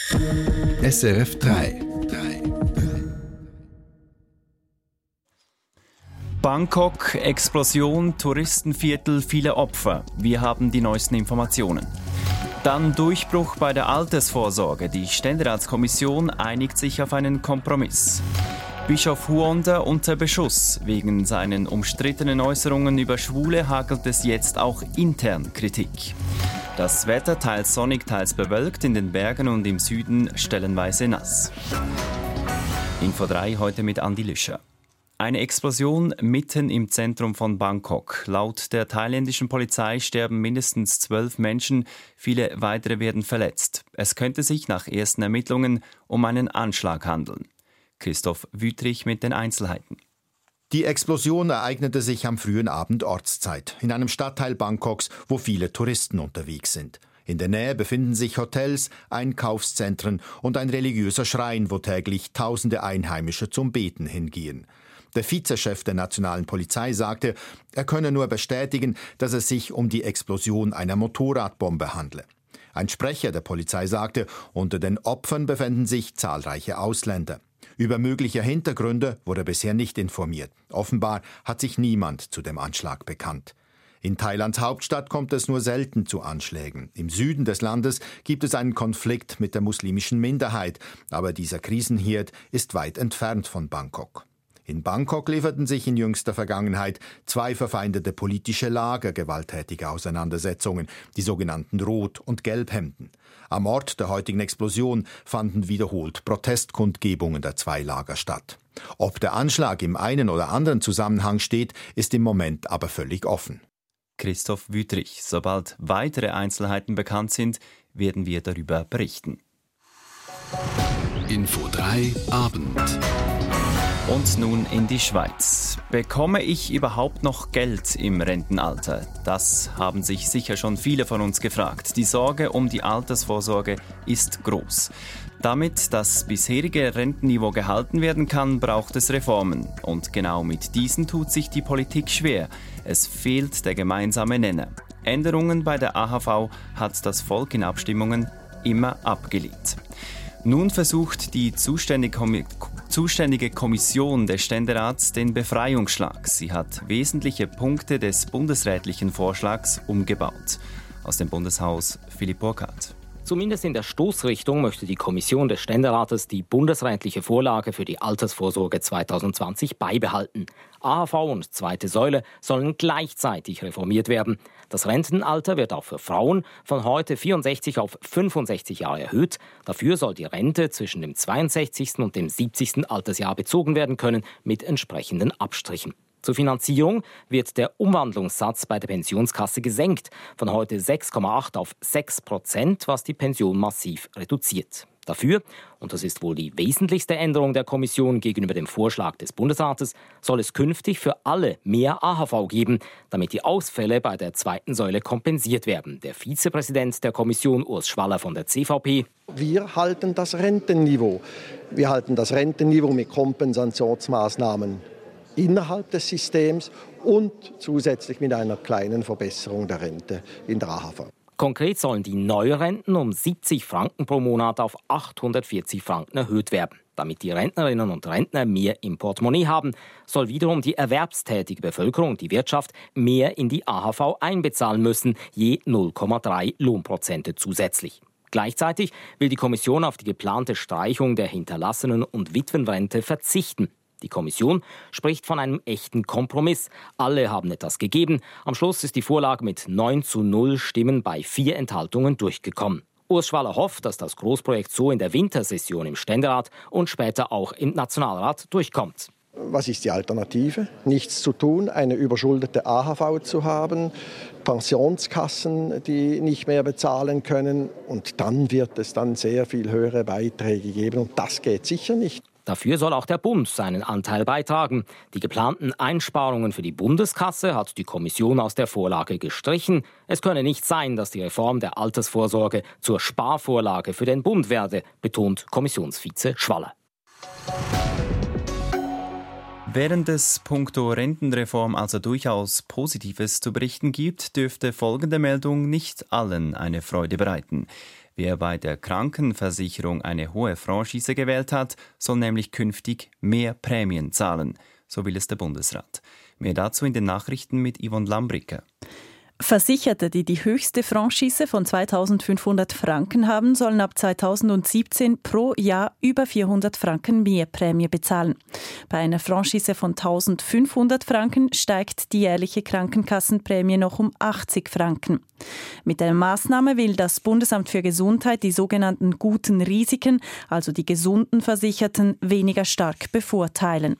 SRF 3. Bangkok, Explosion, Touristenviertel, viele Opfer. Wir haben die neuesten Informationen. Dann Durchbruch bei der Altersvorsorge. Die Ständeratskommission einigt sich auf einen Kompromiss. Bischof Huonda unter Beschuss. Wegen seinen umstrittenen Äußerungen über Schwule hagelt es jetzt auch intern Kritik. Das Wetter teils sonnig, teils bewölkt, in den Bergen und im Süden stellenweise nass. Info 3 heute mit Andi Lüscher. Eine Explosion mitten im Zentrum von Bangkok. Laut der thailändischen Polizei sterben mindestens 12 Menschen, viele weitere werden verletzt. Es könnte sich nach ersten Ermittlungen um einen Anschlag handeln. Christoph Wüthrich mit den Einzelheiten. Die Explosion ereignete sich am frühen Abend Ortszeit, in einem Stadtteil Bangkoks, wo viele Touristen unterwegs sind. In der Nähe befinden sich Hotels, Einkaufszentren und ein religiöser Schrein, wo täglich Tausende Einheimische zum Beten hingehen. Der Vizechef der nationalen Polizei sagte, er könne nur bestätigen, dass es sich um die Explosion einer Motorradbombe handle. Ein Sprecher der Polizei sagte, unter den Opfern befänden sich zahlreiche Ausländer. Über mögliche Hintergründe wurde bisher nicht informiert. Offenbar hat sich niemand zu dem Anschlag bekannt. In Thailands Hauptstadt kommt es nur selten zu Anschlägen. Im Süden des Landes gibt es einen Konflikt mit der muslimischen Minderheit, aber dieser Krisenherd ist weit entfernt von Bangkok. In Bangkok lieferten sich in jüngster Vergangenheit 2 verfeindete politische Lager gewalttätige Auseinandersetzungen, die sogenannten Rot- und Gelbhemden. Am Ort der heutigen Explosion fanden wiederholt Protestkundgebungen der 2 Lager statt. Ob der Anschlag im einen oder anderen Zusammenhang steht, ist im Moment aber völlig offen. Christoph Wüthrich. Sobald weitere Einzelheiten bekannt sind, werden wir darüber berichten. Info 3 Abend. Und nun in die Schweiz. Bekomme ich überhaupt noch Geld im Rentenalter? Das haben sich sicher schon viele von uns gefragt. Die Sorge um die Altersvorsorge ist groß. Damit das bisherige Rentenniveau gehalten werden kann, braucht es Reformen. Und genau mit diesen tut sich die Politik schwer. Es fehlt der gemeinsame Nenner. Änderungen bei der AHV hat das Volk in Abstimmungen immer abgelehnt. Nun versucht die zuständige Kommission des Ständerats den Befreiungsschlag. Sie hat wesentliche Punkte des bundesrätlichen Vorschlags umgebaut. Aus dem Bundeshaus Philipp Burkhardt. Zumindest in der Stoßrichtung möchte die Kommission des Ständerates die bundesrätliche Vorlage für die Altersvorsorge 2020 beibehalten. AHV und zweite Säule sollen gleichzeitig reformiert werden. Das Rentenalter wird auch für Frauen von heute 64 auf 65 Jahre erhöht. Dafür soll die Rente zwischen dem 62. und dem 70. Altersjahr bezogen werden können, mit entsprechenden Abstrichen. Zur Finanzierung wird der Umwandlungssatz bei der Pensionskasse gesenkt, von heute 6,8 auf 6%, was die Pension massiv reduziert. Dafür, und das ist wohl die wesentlichste Änderung der Kommission gegenüber dem Vorschlag des Bundesrates, soll es künftig für alle mehr AHV geben, damit die Ausfälle bei der zweiten Säule kompensiert werden. Der Vizepräsident der Kommission, Urs Schwaller von der CVP. Wir halten das Rentenniveau. Wir halten das Rentenniveau mit Kompensationsmaßnahmen innerhalb des Systems und zusätzlich mit einer kleinen Verbesserung der Rente in der AHV. Konkret sollen die Neurenten um 70 Franken pro Monat auf 840 Franken erhöht werden. Damit die Rentnerinnen und Rentner mehr im Portemonnaie haben, soll wiederum die erwerbstätige Bevölkerung, die Wirtschaft, mehr in die AHV einbezahlen müssen, je 0,3 Lohnprozente zusätzlich. Gleichzeitig will die Kommission auf die geplante Streichung der Hinterlassenen- und Witwenrente verzichten. Die Kommission spricht von einem echten Kompromiss. Alle haben etwas gegeben. Am Schluss ist die Vorlage mit 9:0 Stimmen bei 4 Enthaltungen durchgekommen. Urs Schwaller hofft, dass das Großprojekt so in der Wintersession im Ständerat und später auch im Nationalrat durchkommt. Was ist die Alternative? Nichts zu tun, eine überschuldete AHV zu haben, Pensionskassen, die nicht mehr bezahlen können. Und dann wird es dann sehr viel höhere Beiträge geben. Und das geht sicher nicht. Dafür soll auch der Bund seinen Anteil beitragen. Die geplanten Einsparungen für die Bundeskasse hat die Kommission aus der Vorlage gestrichen. Es könne nicht sein, dass die Reform der Altersvorsorge zur Sparvorlage für den Bund werde, betont Kommissionsvize Schwaller. Während es puncto Rentenreform also durchaus Positives zu berichten gibt, dürfte folgende Meldung nicht allen eine Freude bereiten. Wer bei der Krankenversicherung eine hohe Franchise gewählt hat, soll nämlich künftig mehr Prämien zahlen. So will es der Bundesrat. Mehr dazu in den Nachrichten mit Yvonne Lambricke. Versicherte, die die höchste Franchise von 2.500 Franken haben, sollen ab 2017 pro Jahr über 400 Franken mehr Prämie bezahlen. Bei einer Franchise von 1.500 Franken steigt die jährliche Krankenkassenprämie noch um 80 Franken. Mit der Maßnahme will das Bundesamt für Gesundheit die sogenannten guten Risiken, also die gesunden Versicherten, weniger stark bevorteilen.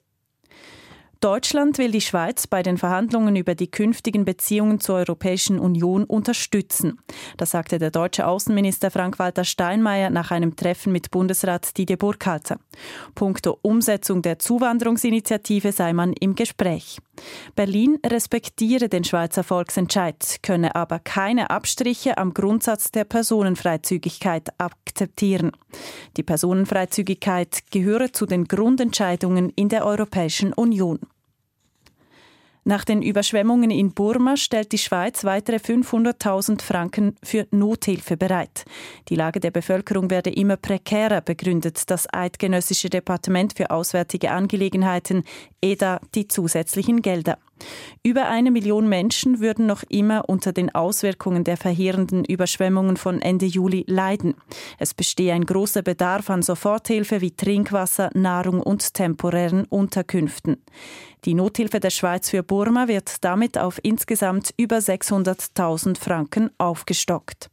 Deutschland will die Schweiz bei den Verhandlungen über die künftigen Beziehungen zur Europäischen Union unterstützen. Das sagte der deutsche Außenminister Frank-Walter Steinmeier nach einem Treffen mit Bundesrat Didier Burkhalter. Punkto Umsetzung der Zuwanderungsinitiative sei man im Gespräch. Berlin respektiere den Schweizer Volksentscheid, könne aber keine Abstriche am Grundsatz der Personenfreizügigkeit akzeptieren. Die Personenfreizügigkeit gehöre zu den Grundentscheidungen in der Europäischen Union. Nach den Überschwemmungen in Burma stellt die Schweiz weitere 500.000 Franken für Nothilfe bereit. Die Lage der Bevölkerung werde immer prekärer, begründet das Eidgenössische Departement für Auswärtige Angelegenheiten, EDA, die zusätzlichen Gelder. Über 1 Million Menschen würden noch immer unter den Auswirkungen der verheerenden Überschwemmungen von Ende Juli leiden. Es bestehe ein großer Bedarf an Soforthilfe wie Trinkwasser, Nahrung und temporären Unterkünften. Die Nothilfe der Schweiz für Burma wird damit auf insgesamt über 600.000 Franken aufgestockt.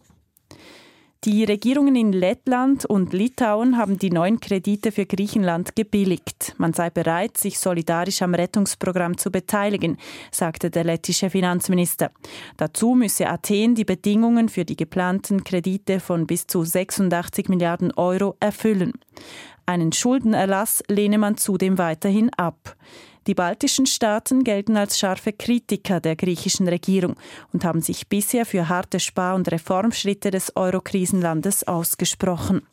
Die Regierungen in Lettland und Litauen haben die neuen Kredite für Griechenland gebilligt. Man sei bereit, sich solidarisch am Rettungsprogramm zu beteiligen, sagte der lettische Finanzminister. Dazu müsse Athen die Bedingungen für die geplanten Kredite von bis zu 86 Milliarden Euro erfüllen. Einen Schuldenerlass lehne man zudem weiterhin ab. Die baltischen Staaten gelten als scharfe Kritiker der griechischen Regierung und haben sich bisher für harte Spar- und Reformschritte des Euro-Krisenlandes ausgesprochen.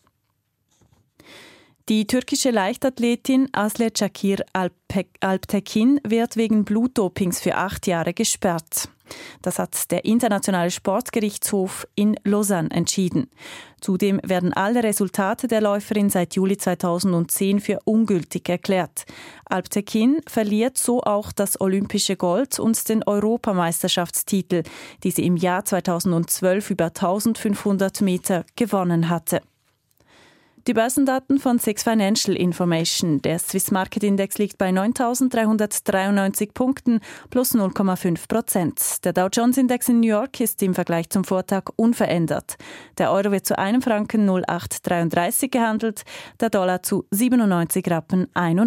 Die türkische Leichtathletin Asli Çakır Alptekin wird wegen Blutdopings für 8 Jahre gesperrt. Das hat der Internationale Sportgerichtshof in Lausanne entschieden. Zudem werden alle Resultate der Läuferin seit Juli 2010 für ungültig erklärt. Alptekin verliert so auch das olympische Gold und den Europameisterschaftstitel, die sie im Jahr 2012 über 1500 Meter gewonnen hatte. Die Börsendaten von SIX Financial Information. Der Swiss Market Index liegt bei 9.393 Punkten plus 0,5%. Der Dow Jones Index in New York ist im Vergleich zum Vortag unverändert. Der Euro wird zu einem Franken 0,833 gehandelt, der Dollar zu 97,81 Rappen.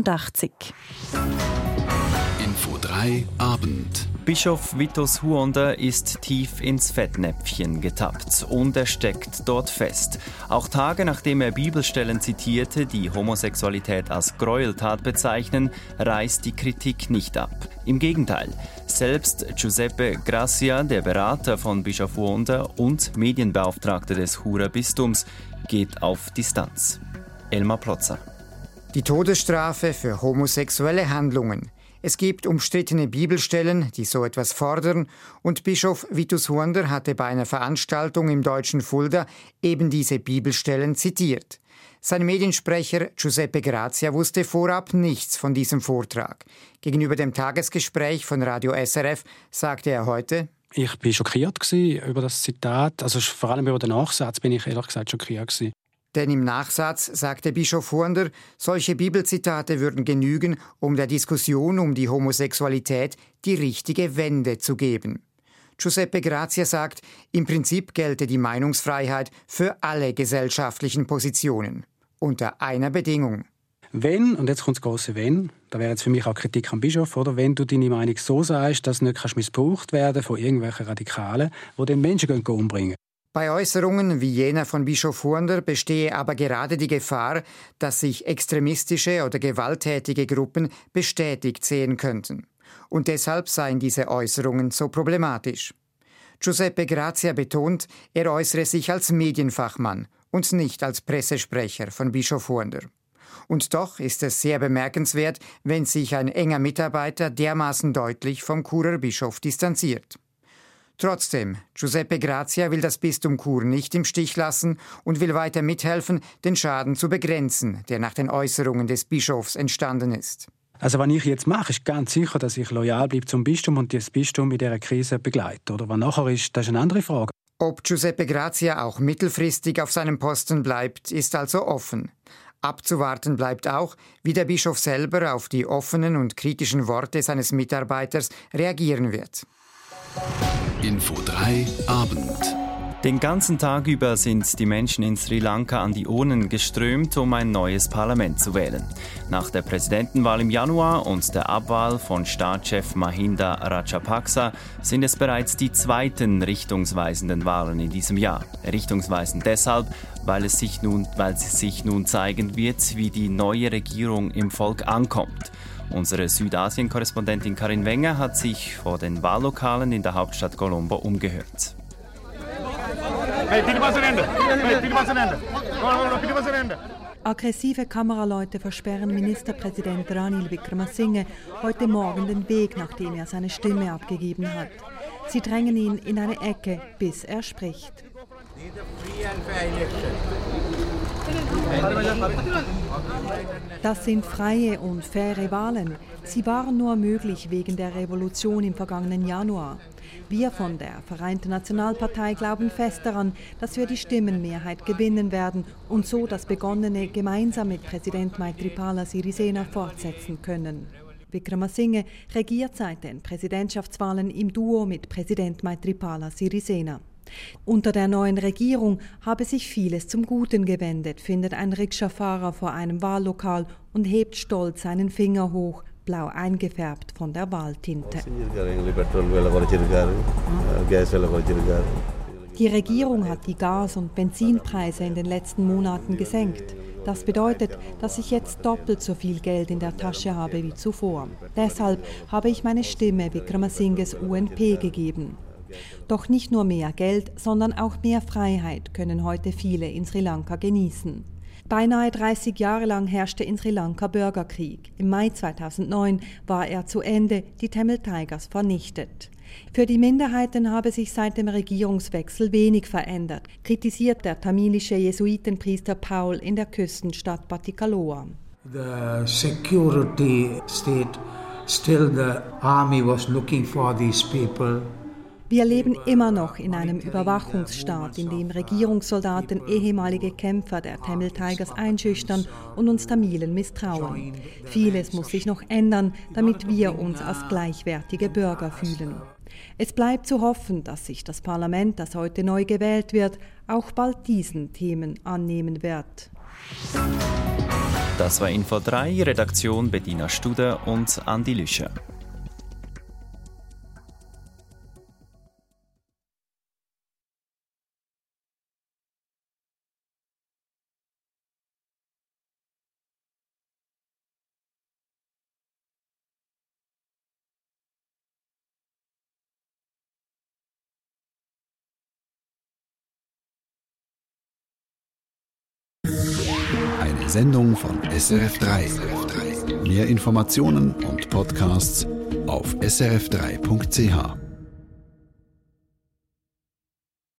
Info 3 Abend. Bischof Vitus Huonder ist tief ins Fettnäpfchen getappt und er steckt dort fest. Auch Tage nachdem er Bibelstellen zitierte, die Homosexualität als Gräueltat bezeichnen, reißt die Kritik nicht ab. Im Gegenteil, selbst Giuseppe Grazia, der Berater von Bischof Huonder und Medienbeauftragter des Churer Bistums, geht auf Distanz. Elmar Plotzer. Die Todesstrafe für homosexuelle Handlungen. Es gibt umstrittene Bibelstellen, die so etwas fordern, und Bischof Vitus Huonder hatte bei einer Veranstaltung im deutschen Fulda eben diese Bibelstellen zitiert. Sein Mediensprecher Giuseppe Grazia wusste vorab nichts von diesem Vortrag. Gegenüber dem Tagesgespräch von Radio SRF sagte er heute: Ich war schockiert über das Zitat, also vor allem über den Nachsatz bin ich ehrlich gesagt schockiert gewesen. Denn im Nachsatz sagte Bischof Huonder, solche Bibelzitate würden genügen, um der Diskussion um die Homosexualität die richtige Wende zu geben. Giuseppe Grazia sagt, im Prinzip gelte die Meinungsfreiheit für alle gesellschaftlichen Positionen. Unter einer Bedingung. Wenn, und jetzt kommt das grosse Wenn, da wäre jetzt für mich auch Kritik am Bischof, oder? Wenn du deine Meinung so sagst, dass nicht missbraucht werden von irgendwelchen Radikalen, die den Menschen umbringen. Bei Äußerungen wie jener von Bischof Huonder bestehe aber gerade die Gefahr, dass sich extremistische oder gewalttätige Gruppen bestätigt sehen könnten. Und deshalb seien diese Äußerungen so problematisch. Giuseppe Grazia betont, er äußere sich als Medienfachmann und nicht als Pressesprecher von Bischof Huonder. Und doch ist es sehr bemerkenswert, wenn sich ein enger Mitarbeiter dermaßen deutlich vom Churer Bischof distanziert. Trotzdem, Giuseppe Grazia will das Bistum Chur nicht im Stich lassen und will weiter mithelfen, den Schaden zu begrenzen, der nach den Äußerungen des Bischofs entstanden ist. Also was ich jetzt mache, ist ganz sicher, dass ich loyal bleibe zum Bistum und das Bistum in dieser Krise begleite. Oder was nachher ist, das ist eine andere Frage. Ob Giuseppe Grazia auch mittelfristig auf seinem Posten bleibt, ist also offen. Abzuwarten bleibt auch, wie der Bischof selber auf die offenen und kritischen Worte seines Mitarbeiters reagieren wird. Info 3 Abend. Den ganzen Tag über sind die Menschen in Sri Lanka an die Urnen geströmt, um ein neues Parlament zu wählen. Nach der Präsidentenwahl im Januar und der Abwahl von Staatschef Mahinda Rajapaksa sind es bereits die zweiten richtungsweisenden Wahlen in diesem Jahr. Richtungsweisend deshalb, weil sie sich nun zeigen wird, wie die neue Regierung im Volk ankommt. Unsere Südasien-Korrespondentin Karin Wenger hat sich vor den Wahllokalen in der Hauptstadt Colombo umgehört. Aggressive Kameraleute versperren Ministerpräsident Ranil Wickremesinghe heute Morgen den Weg, nachdem er seine Stimme abgegeben hat. Sie drängen ihn in eine Ecke, bis er spricht. Das sind freie und faire Wahlen. Sie waren nur möglich wegen der Revolution im vergangenen Januar. Wir von der Vereinten Nationalpartei glauben fest daran, dass wir die Stimmenmehrheit gewinnen werden und so das Begonnene gemeinsam mit Präsident Maithripala Sirisena fortsetzen können. Wickremesinghe regiert seit den Präsidentschaftswahlen im Duo mit Präsident Maithripala Sirisena. Unter der neuen Regierung habe sich vieles zum Guten gewendet, findet ein Rikscha-Fahrer vor einem Wahllokal und hebt stolz seinen Finger hoch, blau eingefärbt von der Wahltinte. Die Regierung hat die Gas- und Benzinpreise in den letzten Monaten gesenkt. Das bedeutet, dass ich jetzt doppelt so viel Geld in der Tasche habe wie zuvor. Deshalb habe ich meine Stimme Wickremesinghes UNP gegeben. Doch nicht nur mehr Geld, sondern auch mehr Freiheit können heute viele in Sri Lanka genießen. Beinahe 30 Jahre lang herrschte in Sri Lanka Bürgerkrieg. Im Mai 2009 war er zu Ende, die Tamil Tigers vernichtet. Für die Minderheiten habe sich seit dem Regierungswechsel wenig verändert, kritisiert der tamilische Jesuitenpriester Paul in der Küstenstadt Batticaloa. The security state, still the army was looking for these people. Wir leben immer noch in einem Überwachungsstaat, in dem Regierungssoldaten ehemalige Kämpfer der Tamil Tigers einschüchtern und uns Tamilen misstrauen. Vieles muss sich noch ändern, damit wir uns als gleichwertige Bürger fühlen. Es bleibt zu hoffen, dass sich das Parlament, das heute neu gewählt wird, auch bald diesen Themen annehmen wird. Das war Info 3, Redaktion Bettina Studer und Andi Lüscher. Eine Sendung von SRF3. Mehr Informationen und Podcasts auf srf3.ch.